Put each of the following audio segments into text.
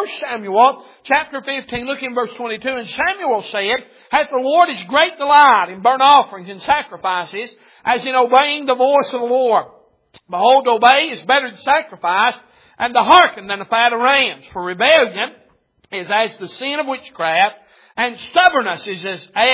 1 Samuel chapter 15, look in verse 22. And Samuel said, hath the Lord his great delight in burnt offerings and sacrifices, as in obeying the voice of the Lord. Behold, to obey is better than sacrifice, and to hearken than the fat of rams. For rebellion is as the sin of witchcraft, and stubbornness is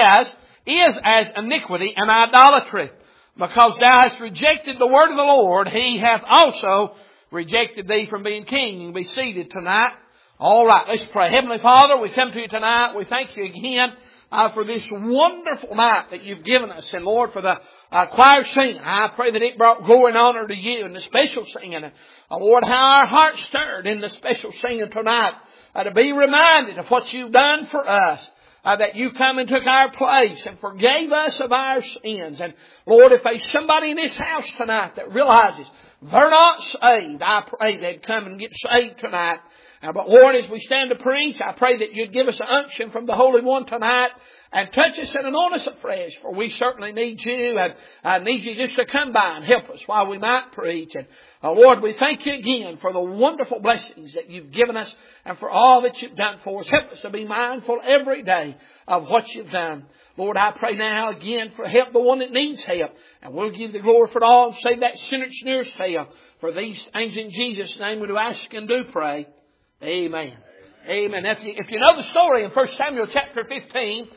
as iniquity and idolatry. Because thou hast rejected the word of the Lord, He hath also rejected thee from being king. You can be seated tonight. All right, let's pray. Heavenly Father, we come to you tonight. We thank you again for this wonderful night that you've given us. And Lord, for the choir singing, I pray that it brought glory and honor to you and the special singing. And Lord, how our hearts stirred in the special singing tonight to be reminded of what you've done for us. That you come and took our place and forgave us of our sins. And Lord, if there's somebody in this house tonight that realizes they're not saved, I pray they'd come and get saved tonight. But Lord, as we stand to preach, I pray that you'd give us an unction from the Holy One tonight and touch us and anoint us afresh, for we certainly need you, and I need you just to come by and help us while we might preach. And Lord, we thank you again for the wonderful blessings that you've given us and for all that you've done for us. Help us to be mindful every day of what you've done. Lord, I pray now again for help the one that needs help. And we'll give the glory for it all and save that sinner that's nearest help. For these things in Jesus' name we do ask and do pray. Amen. Amen. If you know the story in 1 Samuel chapter 15,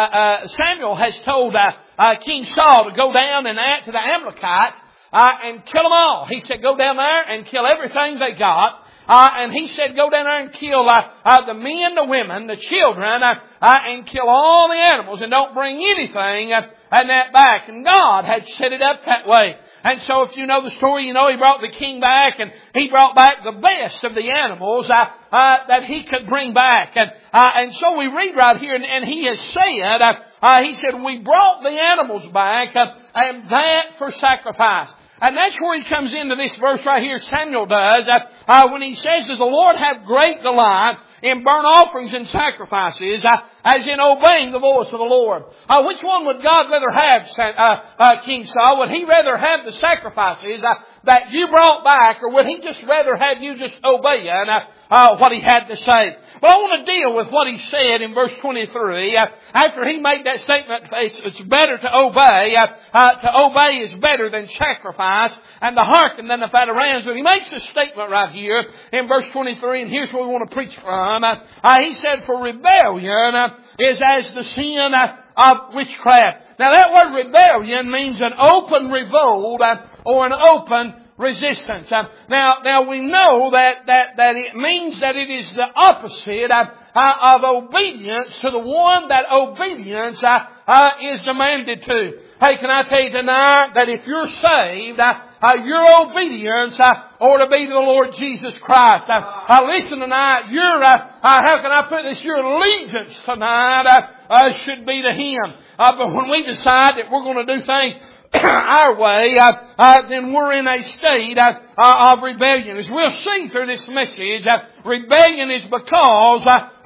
Samuel has told King Saul to go down and add to the Amalekites and kill them all. He said, go down there and kill everything they got. And he said, go down there and kill the men, the women, the children, and kill all the animals, and don't bring anything and that back. And God had set it up that way. And so if you know the story, you know He brought the king back, and He brought back the best of the animals that he could bring back. And so we read right here, and he has said, he said, we brought the animals back, and that for sacrifice. And that's where he comes into this verse right here, Samuel does, when he says, does the Lord have great delight in burnt offerings and sacrifices, as in obeying the voice of the Lord? Which one would God rather have, King Saul? Would He rather have the sacrifices that you brought back, or would He just rather have you just obeying what He had to say? But I want to deal with what He said in verse 23. After He made that statement, it's better to obey. To obey is better than sacrifice, and to hearken than the fat of rams. But He makes a statement right here in verse 23, and here's what we want to preach from. He said, for rebellion is as the sin of witchcraft. Now that word rebellion means an open revolt or an open resistance. Now we know that it means that it is the opposite of obedience to the one that obedience is demanded to. Hey, can I tell you tonight that if you're saved, your obedience ought to be to the Lord Jesus Christ. Listen tonight, how can I put this? Your allegiance tonight should be to Him. But when we decide that we're going to do things our way, then we're in a state of rebellion. As we'll see through this message, rebellion is caused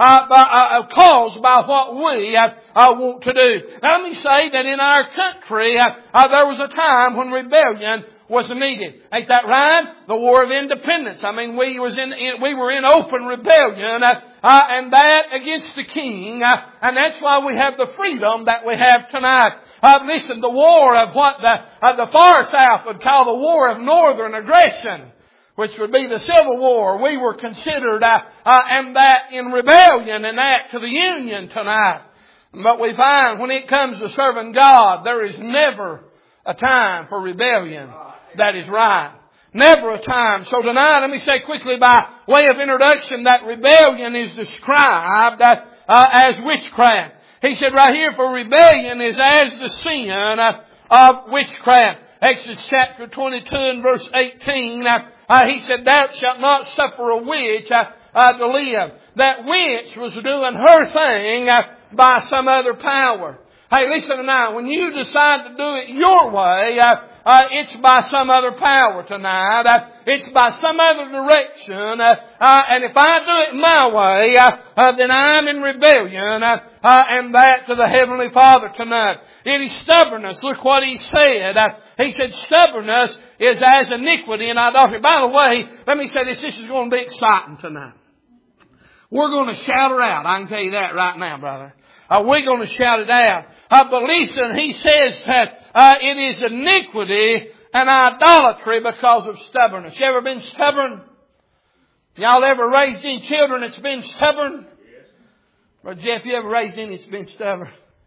by what we want to do. Now let me say that in our country, there was a time when rebellion was needed. Ain't that right? The War of Independence. I mean, we were in open rebellion, and that against the king, and that's why we have the freedom that we have tonight. Listen, the war of what the far South would call the war of northern aggression, which would be the Civil War. We were considered and that in rebellion and that to the Union tonight. But we find when it comes to serving God, there is never a time for rebellion that is right. Never a time. So tonight, let me say quickly by way of introduction that rebellion is described as witchcraft. He said right here, for rebellion is as the sin of witchcraft. Exodus chapter 22 and verse 18, he said, thou shalt not suffer a witch to live. That witch was doing her thing by some other power. Hey, listen tonight, when you decide to do it your way, it's by some other power tonight. It's by some other direction. And if I do it my way, then I'm in rebellion, and that to the Heavenly Father tonight. It is stubbornness. Look what He said. He said stubbornness is as iniquity and idolatry. By the way, let me say this. This is going to be exciting tonight. We're going to shout her out. I can tell you that right now, brother. We're going to shout it out. But listen, he says that it is iniquity and idolatry because of stubbornness. You ever been stubborn? Y'all ever raised any children that's been stubborn? Brother Jeff, you ever raised any that's been stubborn?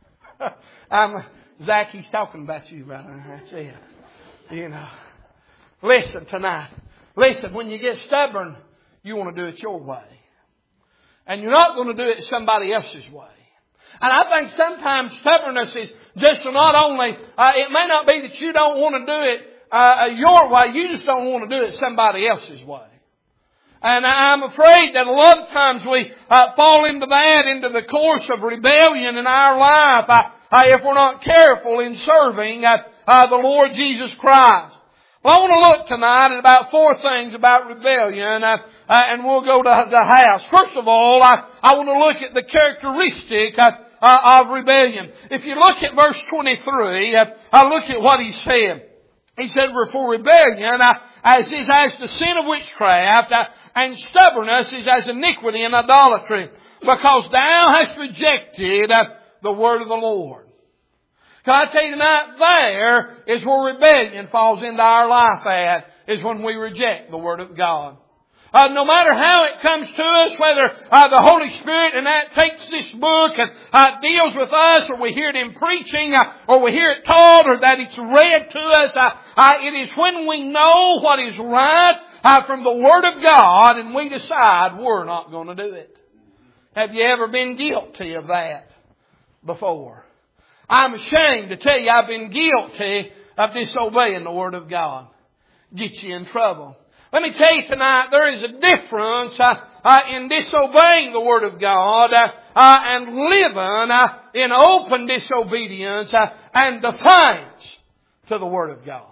Zach, he's talking about you, brother. That's it. You know. Listen tonight. Listen, when you get stubborn, you want to do it your way. And you're not going to do it somebody else's way. And I think sometimes stubbornness is just not only, it may not be that you don't want to do it your way, you just don't want to do it somebody else's way. And I'm afraid that a lot of times we fall into the course of rebellion in our life if we're not careful in serving the Lord Jesus Christ. Well, I want to look tonight at about 4 things about rebellion, and we'll go to the house. First of all, I want to look at the characteristic of rebellion. If you look at verse 23, look at what he said. He said, for rebellion as is as the sin of witchcraft, and stubbornness is as iniquity and idolatry, because thou hast rejected the word of the Lord. Can I tell you tonight, there is where rebellion falls into our life at, is when we reject the Word of God. No matter how it comes to us, whether the Holy Spirit and that takes this book and deals with us, or we hear it in preaching, or we hear it taught, or that it's read to us, it is when we know what is right from the Word of God and we decide we're not going to do it. Have you ever been guilty of that before? I'm ashamed to tell you I've been guilty of disobeying the Word of God. Get you in trouble. Let me tell you tonight, there is a difference in disobeying the Word of God and living in open disobedience and defiance to the Word of God.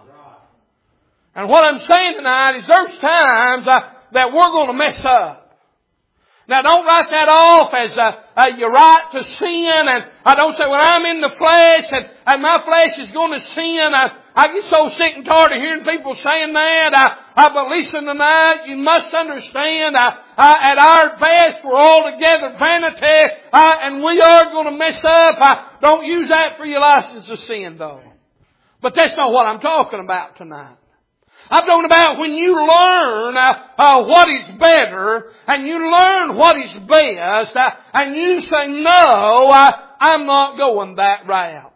And what I'm saying tonight is there's times that we're going to mess up. Now don't write that off as your right to sin, and I don't say, well, I'm in the flesh and my flesh is going to sin. I get so sick and tired of hearing people saying that. But listen tonight, you must understand, at our best we're altogether vanity, and we are going to mess up. Don't use that for your license to sin though. But that's not what I'm talking about tonight. I'm talking about when you learn what is better, and you learn what is best, and you say, no, I'm not going that route.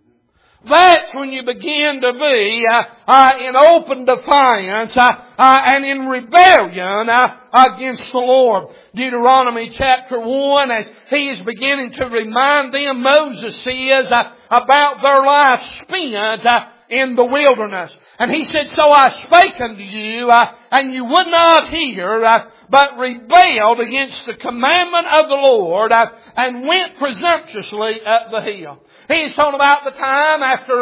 That's when you begin to be in open defiance and in rebellion against the Lord. Deuteronomy chapter 1, as he is beginning to remind them, Moses is, about their life spent in the wilderness. And he said, so I spake unto you, and you would not hear, but rebelled against the commandment of the Lord, and went presumptuously up the hill. He's talking about the time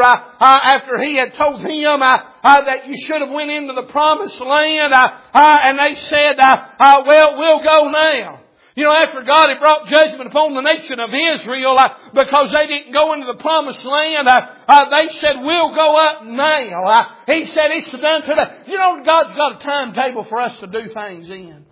after he had told him that you should have went into the promised land, and they said, well, we'll go now. You know, after God had brought judgment upon the nation of Israel because they didn't go into the promised land, they said, we'll go up now. He said, it's done today. You know, God's got a timetable for us to do things in.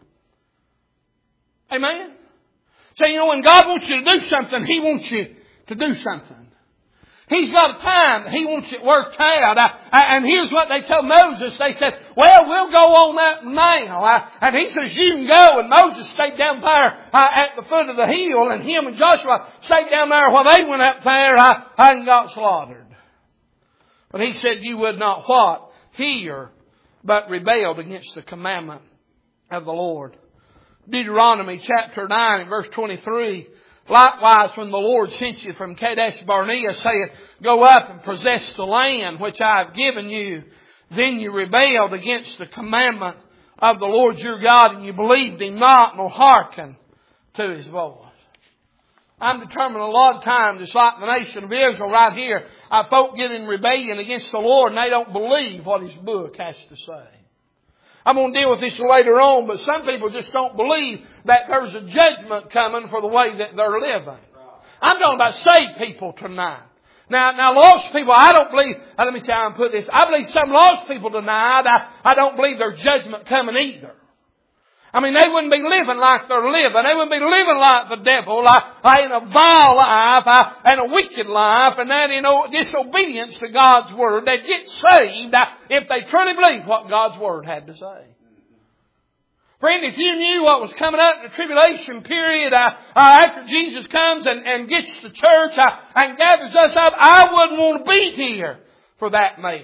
Amen? So, you know, when God wants you to do something, He wants you to do something. He's got a time that He wants it worked out. And here's what they told Moses. They said, well, we'll go on that now. And He says, you can go. And Moses stayed down there at the foot of the hill. And him and Joshua stayed down there while they went up there and got slaughtered. But He said, you would not what? Hear, but rebelled against the commandment of the Lord. Deuteronomy chapter 9 and verse 23. Likewise, when the Lord sent you from Kadesh Barnea, saying, go up and possess the land which I have given you, then you rebelled against the commandment of the Lord your God, and you believed Him not, nor hearkened to His voice. I'm determined a lot of times, just like the nation of Israel right here, folk get in rebellion against the Lord, and they don't believe what His book has to say. I'm going to deal with this later on, but some people just don't believe that there's a judgment coming for the way that they're living. I'm talking about saved people tonight. Now lost people, I don't believe, let me see how I can put this. I believe some lost people tonight, I don't believe there's judgment coming either. I mean, they wouldn't be living like they're living. They wouldn't be living like the devil, in a vile life, and a wicked life, and that, disobedience to God's Word. They'd get saved if they truly believed what God's Word had to say. Friend, if you knew what was coming up in the tribulation period, after Jesus comes and gets the church and gathers us up, I wouldn't want to be here for that mess.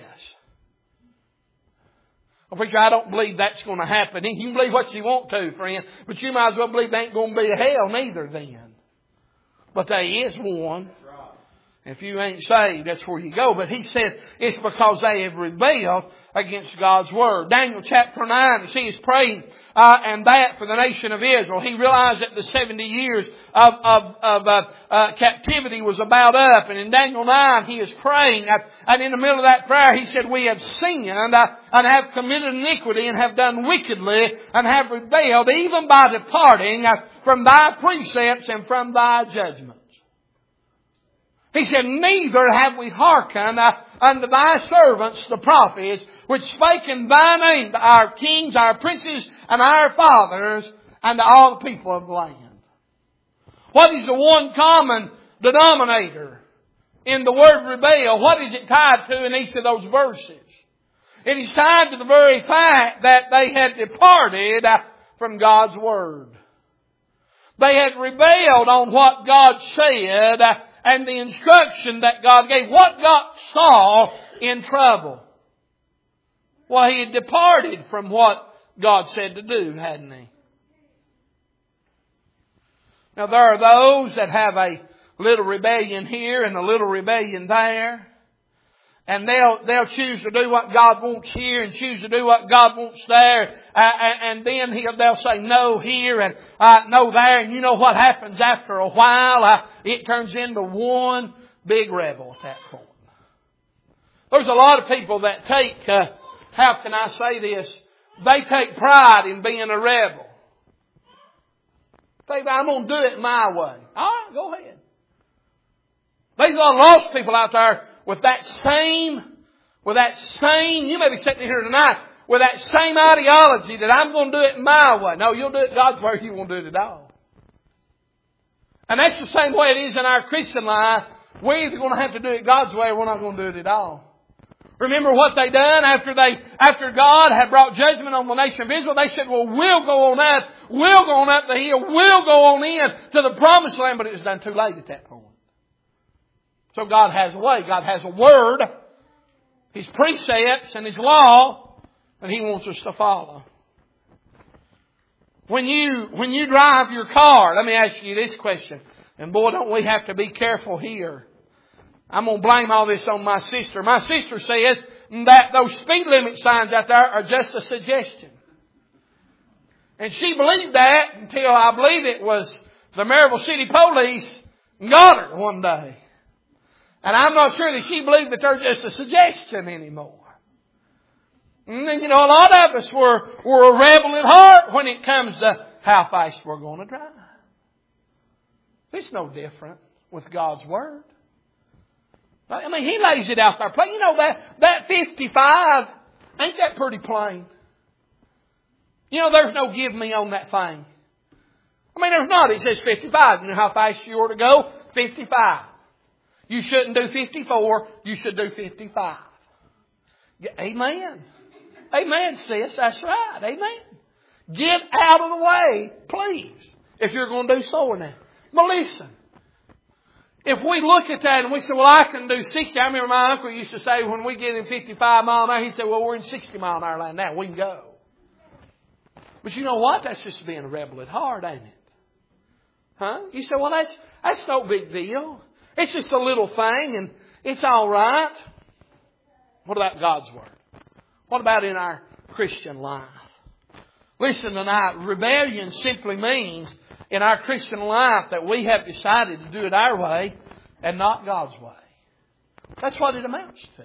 Well, preacher, I don't believe that's going to happen. You can believe what you want to, friend, but you might as well believe there ain't going to be a hell neither then. But there is one. If you ain't saved, that's where you go. But he said it's because they have rebelled against God's Word. Daniel chapter 9, you see, he's praying and that for the nation of Israel. He realized that the 70 years of captivity was about up. And in Daniel 9, he is praying. And in the middle of that prayer, he said, we have sinned and have committed iniquity and have done wickedly and have rebelled, even by departing from thy precepts and from thy judgments. He said, neither have we hearkened unto thy servants, the prophets, which spake in thy name to our kings, our princes, and our fathers, and to all the people of the land. What is the one common denominator in the word rebel? What is it tied to in each of those verses? It is tied to the very fact that they had departed from God's Word. They had rebelled on what God said and the instruction that God gave. What got Saul in trouble? Well, he had departed from what God said to do, hadn't he? Now, there are those that have a little rebellion here and a little rebellion there. And they'll choose to do what God wants here and choose to do what God wants there. And then they'll say no here and no there. And you know what happens after a while? It turns into one big rebel at that point. There's a lot of people that take, how can I say this? They take pride in being a rebel. They say, I'm going to do it my way. All right, go ahead. There's a lot of lost people out there with that same, you may be sitting here tonight with that same ideology that I'm going to do it my way. No, you'll do it God's way, you won't do it at all. And that's the same way it is in our Christian life. We're either going to have to do it God's way or we're not going to do it at all. Remember what they done after God had brought judgment on the nation of Israel? They said, well, we'll go on up the hill, we'll go on in to the promised land, but it was done too late at that point. So God has a way. God has a Word, His precepts and His law, and He wants us to follow. When you drive your car, let me ask you this question. And boy, don't we have to be careful here. I'm going to blame all this on my sister. My sister says that those speed limit signs out there are just a suggestion. And she believed that until I believe it was the Maryville City Police got her one day. And I'm not sure that she believed that they're just a suggestion anymore. And then, a lot of us were a rebel at heart when it comes to how fast we're going to drive. It's no different with God's Word. I mean, He lays it out there plain. That 55, ain't that pretty plain? There's no give me on that thing. I mean, there's not. It says 55. You know how fast you ought to go? 55. You shouldn't do 54. You should do 55. Amen. Amen, sis. That's right. Amen. Get out of the way, please, if you're going to do so now. But listen. If we look at that and we say, well, I can do 60. I remember my uncle used to say when we get in 55 mile an hour, he'd say, well, we're in 60 mile an hour line now. We can go. But you know what? That's just being a rebel at heart, ain't it? Huh? You say, well, that's no big deal. It's just a little thing and it's all right. What about God's Word? What about in our Christian life? Listen tonight, rebellion simply means in our Christian life that we have decided to do it our way and not God's way. That's what it amounts to.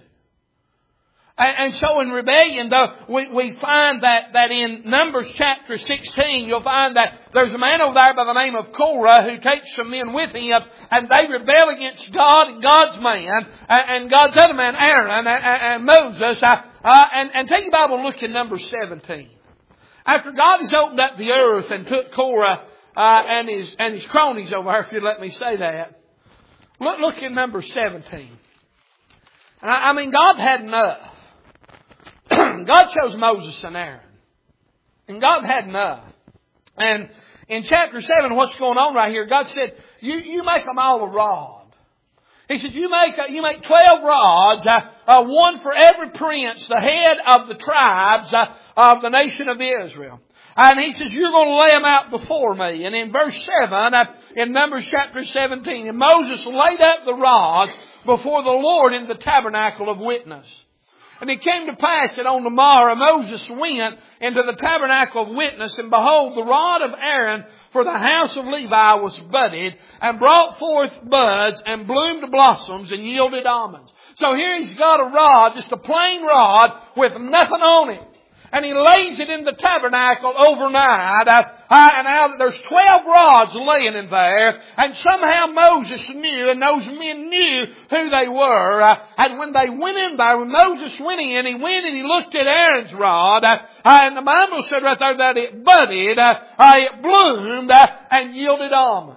And so in rebellion, though, we find that in Numbers chapter 16, you'll find that there's a man over there by the name of Korah who takes some men with him, and they rebel against God and God's man, and God's other man, Aaron, and Moses. And take your Bible and look in Numbers 17. After God has opened up the earth and took Korah and his cronies over here, if you'd let me say that, look in number 17. And I mean, God had enough. God chose Moses and Aaron. And God had enough. And in chapter 7, what's going on right here, God said, you make them all a rod. He said, you make 12 rods, one for every prince, the head of the tribes of the nation of Israel. And He says, you're going to lay them out before me. And in verse 7, in Numbers chapter 17, and Moses laid up the rods before the Lord in the tabernacle of witness. And it came to pass that on the morrow Moses went into the tabernacle of witness, and behold, the rod of Aaron for the house of Levi was budded, and brought forth buds, and bloomed blossoms, and yielded almonds. So here he's got a rod, just a plain rod, with nothing on it. And he lays it in the tabernacle overnight. And now there's 12 rods laying in there. And somehow Moses knew, and those men knew who they were. And when they went in there, when Moses went in, he went and he looked at Aaron's rod. And the Bible said right there that it budded, it bloomed, and yielded almonds.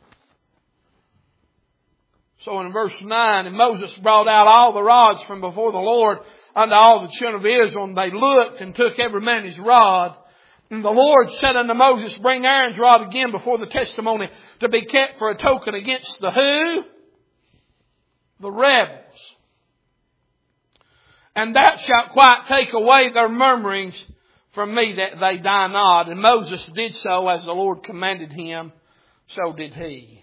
So in verse 9, and Moses brought out all the rods from before the Lord unto all the children of Israel, and they looked and took every man his rod. And the Lord said unto Moses, bring Aaron's rod again before the testimony to be kept for a token against the who? The rebels. And thou shalt quite take away their murmurings from me, that they die not. And Moses did so as the Lord commanded him, so did he.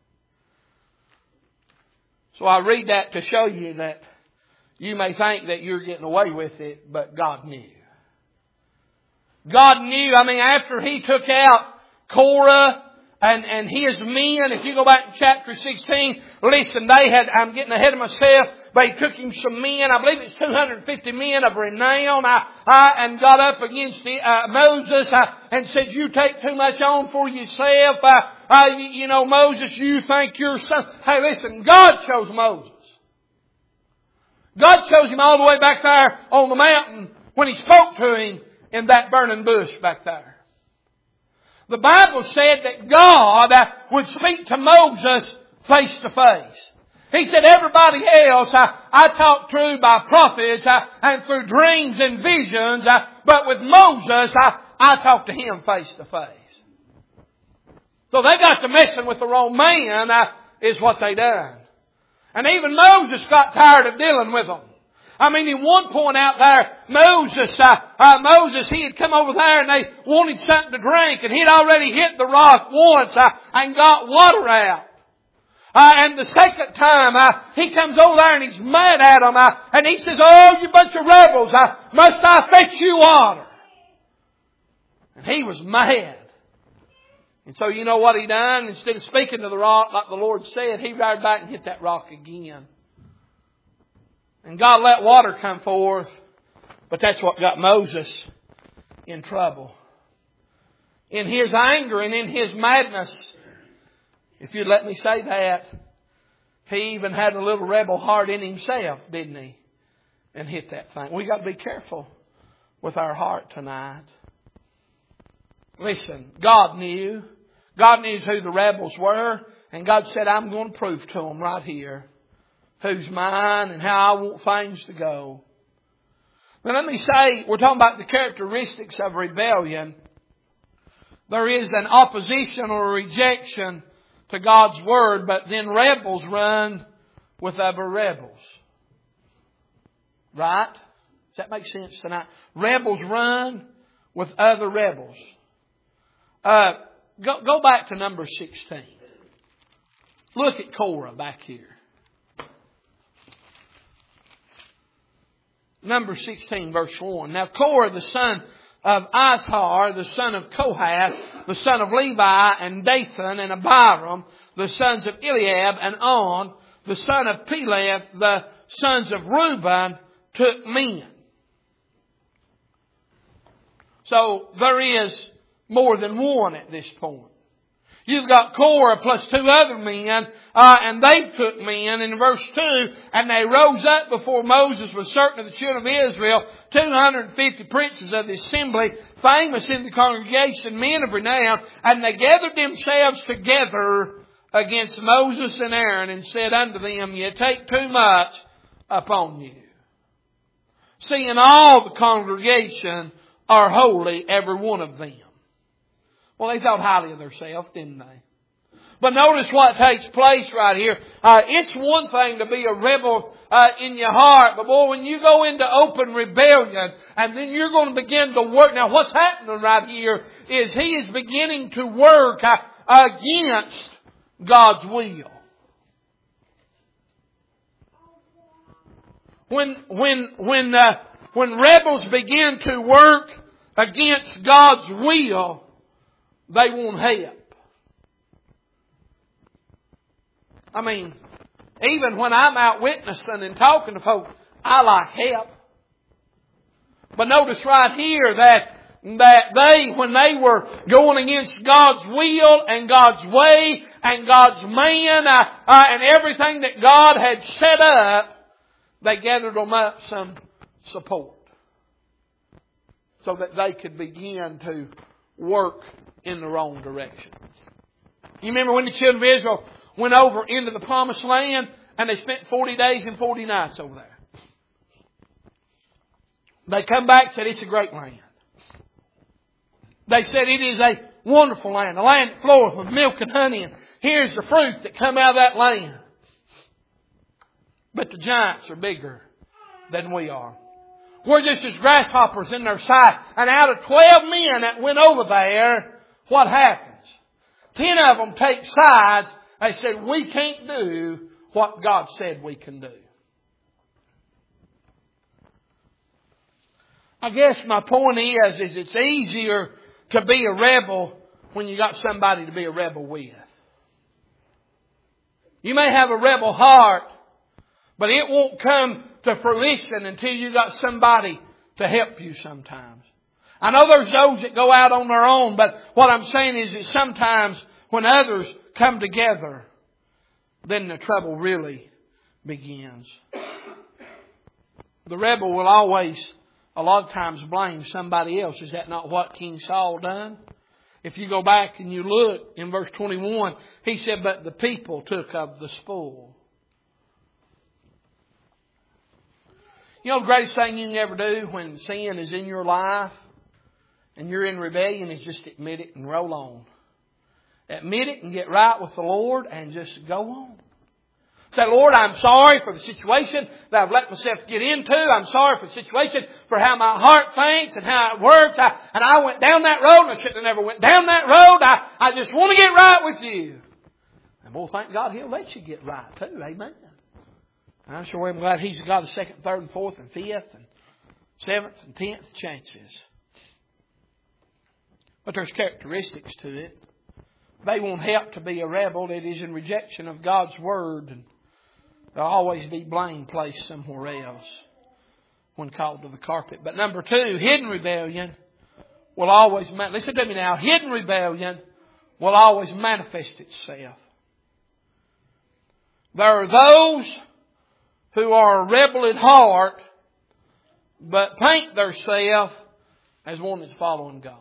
So I read that to show you that you may think that you're getting away with it, but God knew. God knew. I mean, after He took out Korah and his men, if you go back to chapter 16, listen, I'm getting ahead of myself, but He took him some men, I believe it's 250 men of renown, and got up against Moses and said, you take too much on for yourself. Moses, you think you're son. Hey, listen, God chose Moses. God chose him all the way back there on the mountain when He spoke to him in that burning bush back there. The Bible said that God would speak to Moses face to face. He said everybody else I talked to by prophets and through dreams and visions, but with Moses I talked to him face to face. So they got to messing with the wrong man is what they done. And even Moses got tired of dealing with them. I mean, in one point out there, Moses, he had come over there and they wanted something to drink, and he'd already hit the rock once and got water out. And the second time, he comes over there and he's mad at them, and he says, oh, you bunch of rebels, must I fetch you water? And he was mad. And so you know what he done? Instead of speaking to the rock like the Lord said, he ran back and hit that rock again. And God let water come forth. But that's what got Moses in trouble. In his anger and in his madness, if you'd let me say that, he even had a little rebel heart in himself, didn't he? And hit that thing. We got to be careful with our heart tonight. Listen, God knew. God knew who the rebels were. And God said, I'm going to prove to them right here who's mine and how I want things to go. Now let me say, we're talking about the characteristics of rebellion. There is an opposition or rejection to God's Word, but then rebels run with other rebels. Right? Does that make sense tonight? Rebels run with other rebels. Go back to number 16. Look at Korah back here. Number 16, verse 1. Now Korah, the son of Izhar, the son of Kohath, the son of Levi, and Dathan, and Abiram, the sons of Eliab, and On, the son of Peleth, the sons of Reuben, took men. So there is more than one at this point. You've got Korah plus 2 other men, and they took men in verse 2, and they rose up before Moses with certain of the children of Israel, 250 princes of the assembly, famous in the congregation, men of renown, and they gathered themselves together against Moses and Aaron and said unto them, Ye take too much upon you. Seeing all the congregation are holy, every one of them. Well, they thought highly of themselves, didn't they? But notice what takes place right here. It's one thing to be a rebel in your heart, but boy, when you go into open rebellion, and then you're going to begin to work. Now, what's happening right here is he is beginning to work against God's will. When rebels begin to work against God's will, they won't help. I mean, even when I'm out witnessing and talking to folks, I like help. But notice right here that they, when they were going against God's will and God's way and God's man and everything that God had set up, they gathered them up some support so that they could begin to work in the wrong direction. You remember when the children of Israel went over into the promised land and they spent 40 days and 40 nights over there. They come back and said, it's a great land. They said it is a wonderful land, a land that floweth with milk and honey, and here's the fruit that come out of that land. But the giants are bigger than we are. We're just as grasshoppers in their sight. And out of 12 men that went over there, what happens? 10 of them take sides. They said, we can't do what God said we can do. I guess my point is it's easier to be a rebel when you got somebody to be a rebel with. You may have a rebel heart, but it won't come to fruition until you got somebody to help you sometimes. I know there's those that go out on their own, but what I'm saying is that sometimes when others come together, then the trouble really begins. The rebel will always, a lot of times, blame somebody else. Is that not what King Saul done? If you go back and you look in verse 21, he said, but the people took of the spoil. You know the greatest thing you can ever do when sin is in your life and you're in rebellion is just admit it and roll on. Admit it and get right with the Lord and just go on. Say, Lord, I'm sorry for the situation that I've let myself get into. I'm sorry for the situation, for how my heart thinks and how it works. And I went down that road and I shouldn't have never went down that road. I just want to get right with you. And boy, thank God He'll let you get right too. Amen. I'm sure I'm glad He's got a second, third, and fourth, and fifth, and seventh, and 10th chances. But there's characteristics to it. They won't help to be a rebel. It is in rejection of God's Word. And there'll always be blame placed somewhere else when called to the carpet. But number 2, hidden rebellion will always, listen to me now, hidden rebellion will always manifest itself. There are those who are a rebel at heart, but paint themselves as one that's following God.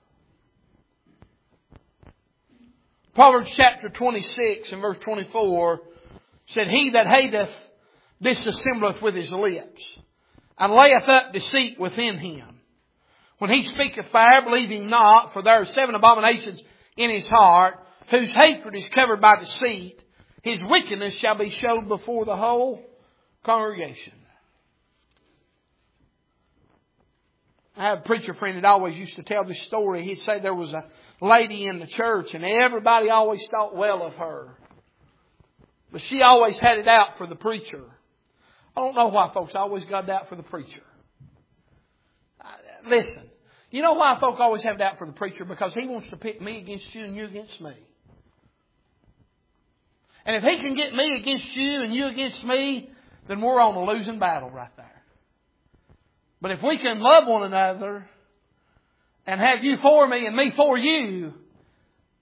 Proverbs chapter 26 and verse 24 said, He that hateth dissembleth with his lips, and layeth up deceit within him. When he speaketh fire, believe him not, for there are 7 abominations in his heart, whose hatred is covered by deceit. His wickedness shall be showed before the whole congregation. I have a preacher friend that always used to tell this story. He'd say there was a lady in the church and everybody always thought well of her. But she always had it out for the preacher. I don't know why folks always got it out for the preacher. Listen, you know why folk always have it out for the preacher? Because he wants to pit me against you and you against me. And if he can get me against you and you against me, then we're on a losing battle right there. But if we can love one another and have you for me and me for you,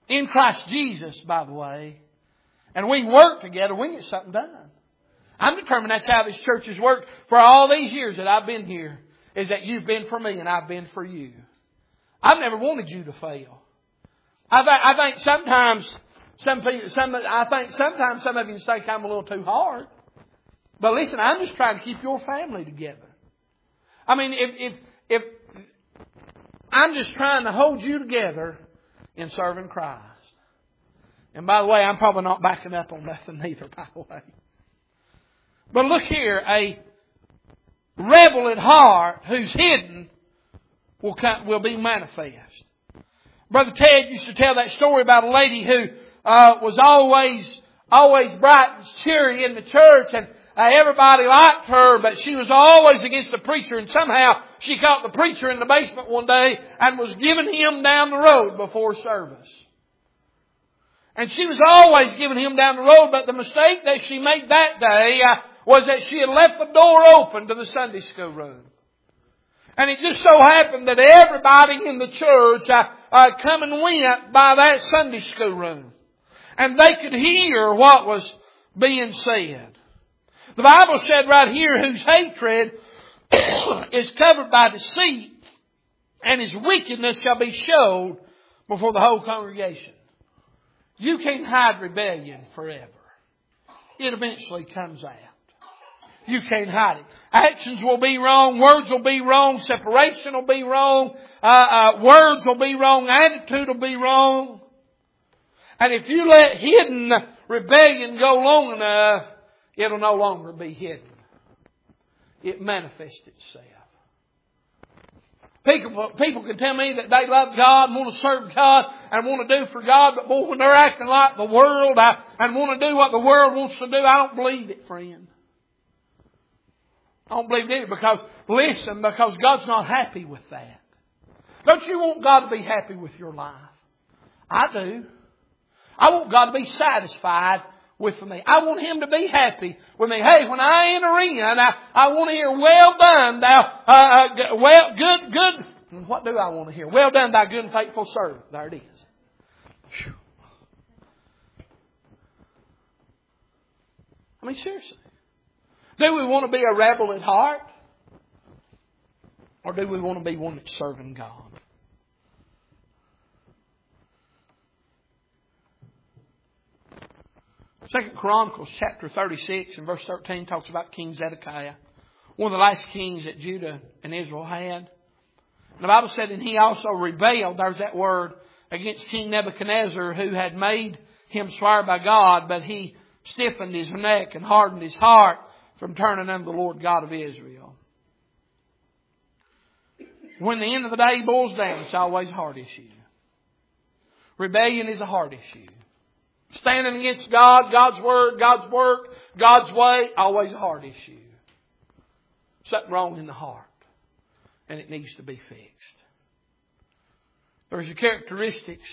in Christ Jesus, by the way, and we work together, we can get something done. I'm determined that's how this church has worked for all these years that I've been here, is that you've been for me and I've been for you. I've never wanted you to fail. I think sometimes some of you think I'm a little too hard. But listen, I'm just trying to keep your family together. I mean, if I'm just trying to hold you together in serving Christ. And by the way, I'm probably not backing up on nothing either, by the way. But look here, a rebel at heart who's hidden will be manifest. Brother Ted used to tell that story about a lady who was always bright and cheery in the church, and everybody liked her, but she was always against the preacher, and somehow she caught the preacher in the basement one day and was giving him down the road before service. And she was always giving him down the road, but the mistake that she made that day was that she had left the door open to the Sunday school room. And it just so happened that everybody in the church come and went by that Sunday school room. And they could hear what was being said. The Bible said right here, whose hatred is covered by deceit, and his wickedness shall be showed before the whole congregation. You can't hide rebellion forever. It eventually comes out. You can't hide it. Actions will be wrong. Words will be wrong. Separation will be wrong. Words will be wrong. Attitude will be wrong. And if you let hidden rebellion go long enough, it'll no longer be hidden. It manifests itself. People can tell me that they love God and want to serve God and want to do for God, but boy, when they're acting like the world and want to do what the world wants to do, I don't believe it, friend. I don't believe it because God's not happy with that. Don't you want God to be happy with your life? I do. I want God to be satisfied with me. I want Him to be happy with me. Hey, when I enter in, I want to hear, well done, thou, good. What do I want to hear? Well done, thy good and faithful servant. There it is. Whew. I mean, seriously. Do we want to be a rebel at heart? Or do we want to be one that's serving God? Second Chronicles chapter 36 and verse 13 talks about King Zedekiah. One of the last kings that Judah and Israel had. And the Bible said, and he also rebelled, there's that word, against King Nebuchadnezzar, who had made him swear by God, but he stiffened his neck and hardened his heart from turning unto the Lord God of Israel. When the end of the day boils down, it's always a heart issue. Rebellion is a heart issue. Standing against God, God's Word, God's work, God's way, always a heart issue. Something wrong in the heart. And it needs to be fixed. There's the characteristics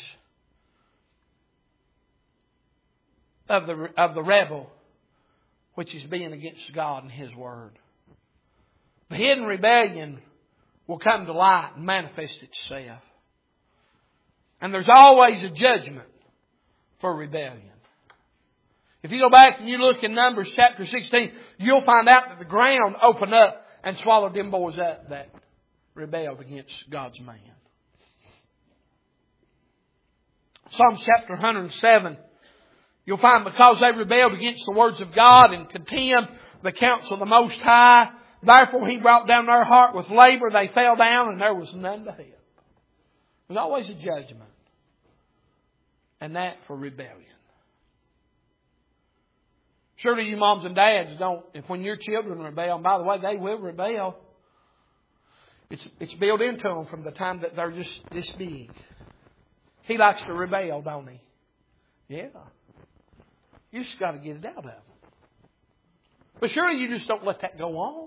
of the rebel, which is being against God and His Word. The hidden rebellion will come to light and manifest itself. And there's always a judgment for rebellion. If you go back and you look in Numbers chapter 16, you'll find out that the ground opened up and swallowed them boys up that rebelled against God's man. Psalms chapter 107, you'll find because they rebelled against the words of God and contemned the counsel of the Most High, therefore He brought down their heart with labor. They fell down and there was none to help. There's always a judgment. And that for rebellion. Surely you moms and dads don't, if when your children rebel, and by the way, they will rebel, it's built into them from the time that they're just this big. He likes to rebel, don't he? Yeah. You just got to get it out of them. But surely you just don't let that go on.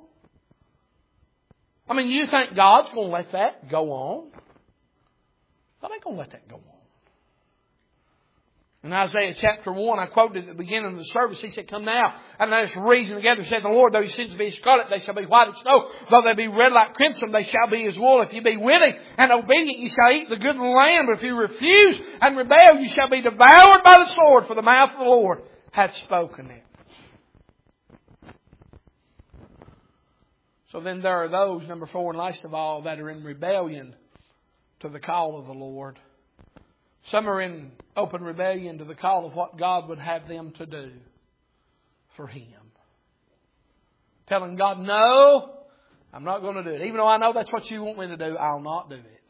I mean, you think God's going to let that go on? God ain't going to let that go on. In Isaiah chapter 1, I quoted at the beginning of the service, He said, come now, and let us reason together, said the Lord, though He sins to be as scarlet, they shall be white as snow. Though they be red like crimson, they shall be as wool. If you be willing and obedient, you shall eat the good of the land. But if you refuse and rebel, you shall be devoured by the sword, for the mouth of the Lord hath spoken it. So then there are those, number 4, and last of all, that are in rebellion to the call of the Lord. Some are in open rebellion to the call of what God would have them to do for Him. Telling God, no, I'm not going to do it. Even though I know that's what you want me to do, I'll not do it.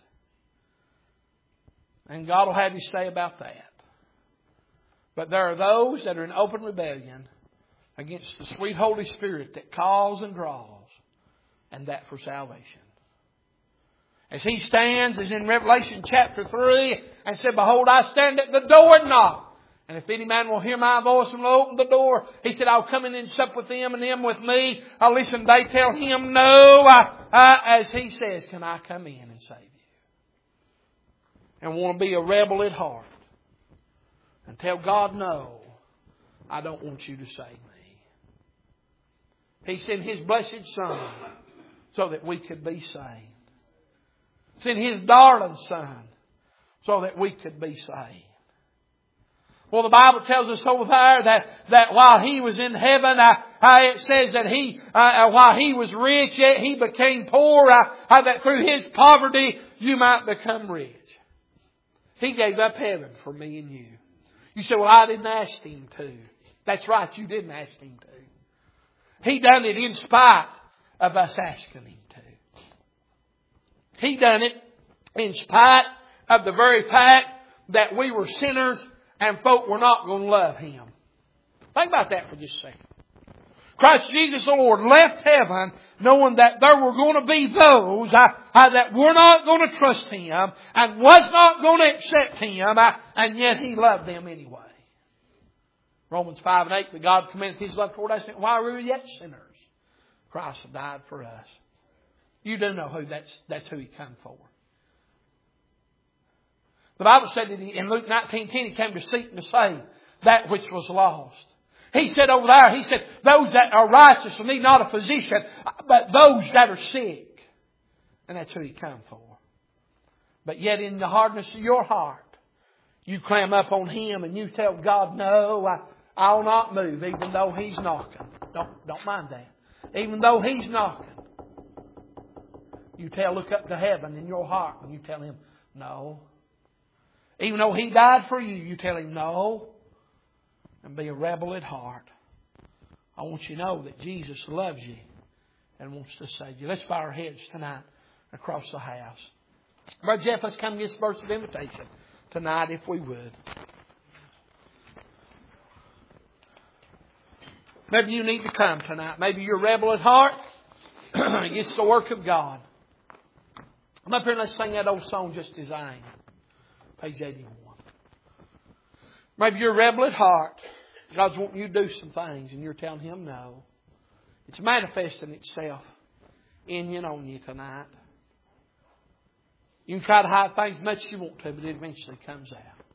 And God will have you say about that. But there are those that are in open rebellion against the sweet Holy Spirit that calls and draws, and that for salvation. As He stands, as in Revelation chapter 3, and said, behold, I stand at the door and knock. And if any man will hear my voice and will open the door, He said, I'll come in and sup with them and them with me. Listen, they tell Him no. As He says, can I come in and save you? And want to be a rebel at heart. And tell God, no, I don't want you to save me. He sent His blessed Son so that we could be saved. Sent His darling Son so that we could be saved. Well, the Bible tells us over there that while He was in heaven, it says that while He was rich, yet He became poor, that through His poverty you might become rich. He gave up heaven for me and you. You say, well, I didn't ask Him to. That's right, you didn't ask Him to. He done it in spite of us asking Him to. He done it in spite of the very fact that we were sinners and folk were not going to love Him. Think about that for just a second. Christ Jesus the Lord left heaven knowing that there were going to be those that were not going to trust Him and was not going to accept Him, and yet He loved them anyway. Romans 5 and 8, that God commendeth His love toward us, while we were yet sinners, Christ died for us. You do know who that's who He come for. The Bible said that in Luke 19:10 He came to seek and to save that which was lost. He said over there, He said, those that are righteous will need not a physician, but those that are sick. And that's who He come for. But yet in the hardness of your heart, you climb up on Him and you tell God, no, I'll not move, even though He's knocking. Don't mind that. Even though He's knocking. You look up to heaven in your heart and you tell Him, no. Even though He died for you, you tell Him no. And be a rebel at heart. I want you to know that Jesus loves you and wants to save you. Let's bow our heads tonight across the house. Brother Jeff, let's come get this verse of invitation tonight if we would. Maybe you need to come tonight. Maybe you're a rebel at heart against the work of God. Come up here and let's sing that old song, Just As I Am. Page 81. Maybe you're a rebel at heart. God's wanting you to do some things and you're telling Him no. It's manifesting itself in you and on you tonight. You can try to hide things as much as you want to, but it eventually comes out.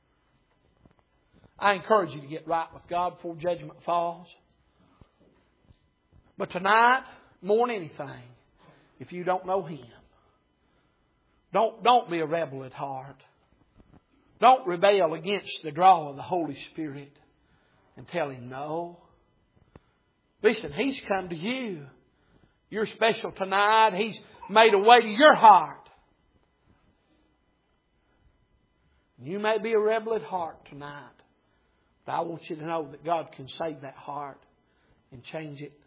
I encourage you to get right with God before judgment falls. But tonight, more than anything, if you don't know Him, don't be a rebel at heart. Don't rebel against the draw of the Holy Spirit and tell Him no. Listen, He's come to you. You're special tonight. He's made a way to your heart. You may be a rebel at heart tonight, but I want you to know that God can save that heart and change it.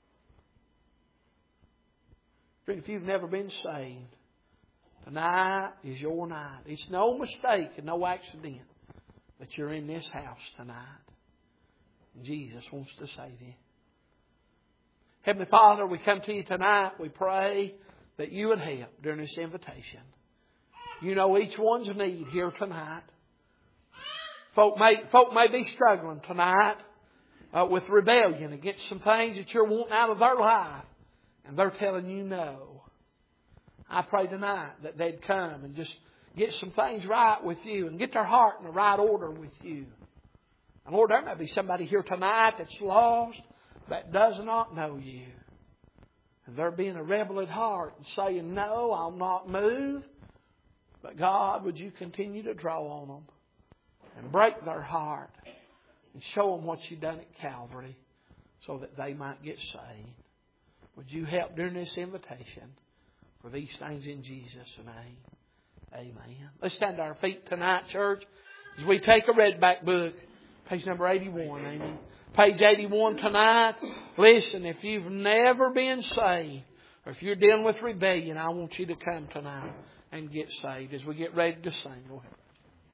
If you've never been saved, tonight is your night. It's no mistake and no accident that you're in this house tonight. Jesus wants to save you. Heavenly Father, we come to You tonight. We pray that You would help during this invitation. You know each one's need here tonight. Folk may be struggling tonight with rebellion against some things that You're wanting out of their life. And they're telling You no. I pray tonight that they'd come and just get some things right with You and get their heart in the right order with You. And Lord, there may be somebody here tonight that's lost, that does not know You. And they're being a rebel at heart and saying, no, I'll not move. But God, would You continue to draw on them and break their heart and show them what You done at Calvary so that they might get saved. Would You help during this invitation for these things in Jesus' name? Amen. Let's stand to our feet tonight, church, as we take a redback book, page number 81. Amen. Page 81 tonight. Listen, if you've never been saved, or if you're dealing with rebellion, I want you to come tonight and get saved as we get ready to sing. Go ahead.